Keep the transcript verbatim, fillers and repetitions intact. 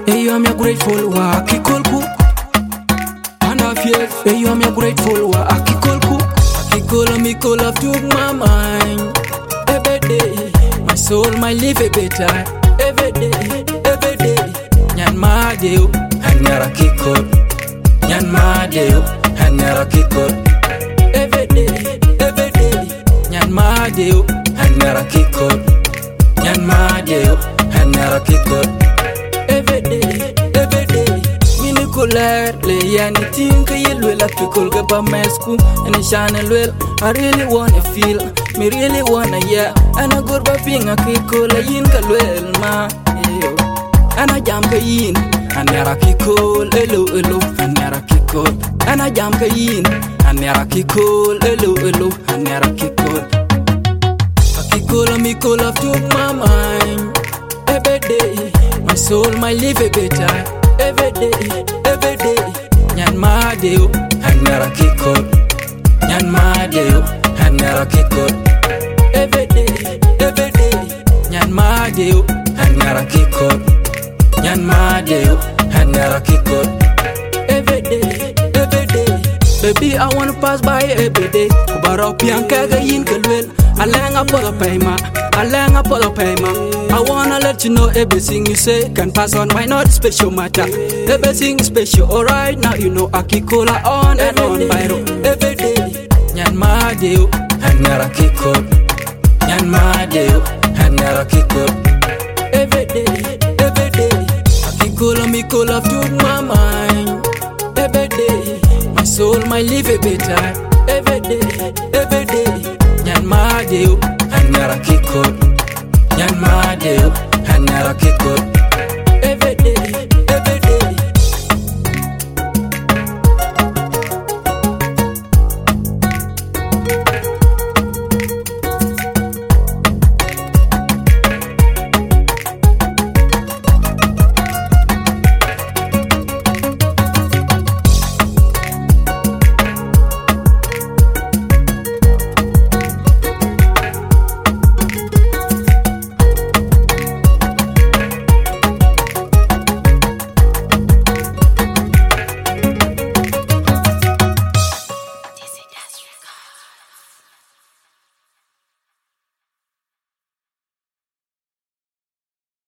Hey, I'm your grateful wa akikolku. And I feel, hey, I'm your grateful wa akikolku. Akikola me kola took my mind. Every day, my soul my live a better. Every day, every day. Nyan ma deo, hanyara kikol. Nyan ma deo, hanyara kikol. Every day, every day. Nyan ma deo, hanyara kikol. Nyan ma deo, hanyara kikol. Every day, every day. Mini color, lay anything que you will have to call gaba mesku. And a channel well, I really wanna feel, me really wanna yeah. And I go bapping a kikola yin kalwell ma. And I jam ka yin, and nera kikol, elo elo, and nera kikol. And I jam ka yin, and nera kikol, elo elo, and nera kikol. A kikola me kola took my mind. Every day, my soul my live a better. Every day, every day. Nyan ma deo, and nera kikol. Nyan ma deo, and nera kikol. Every day, every day. Nyan ma deo, and nera kikol. Nyan ma deo, and nera kikol. Every day, every day. Baby, I wanna pass by every day. Kubara pianka ga yin kalwel. Alenga polo payma, alenga polo payma. I wanna let you know everything you say can pass on. Why not special matter? Everything is special. Alright, now you know akikola on and on by road. Every day, nyan ma deo, and nera kikol. Nyan ma deo, and nera kikol. Every day, every day. Akikola me kola took my mind. Every day, my soul my live a better. Every day, every day. Nyan ma deo.